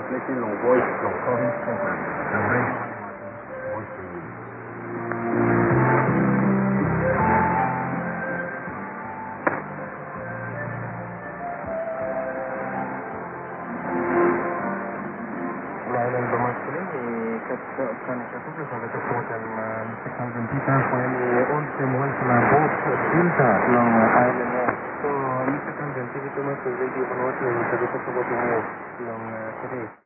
translating long voice from foreign program and bring voice to you. Layanan bermaksud ini kan kata bersama kesemutan sekarang kita poin 11 semuanya selambut cinta long island so misalkan ganti itu masuk radio penonton yang tadi tersebut long today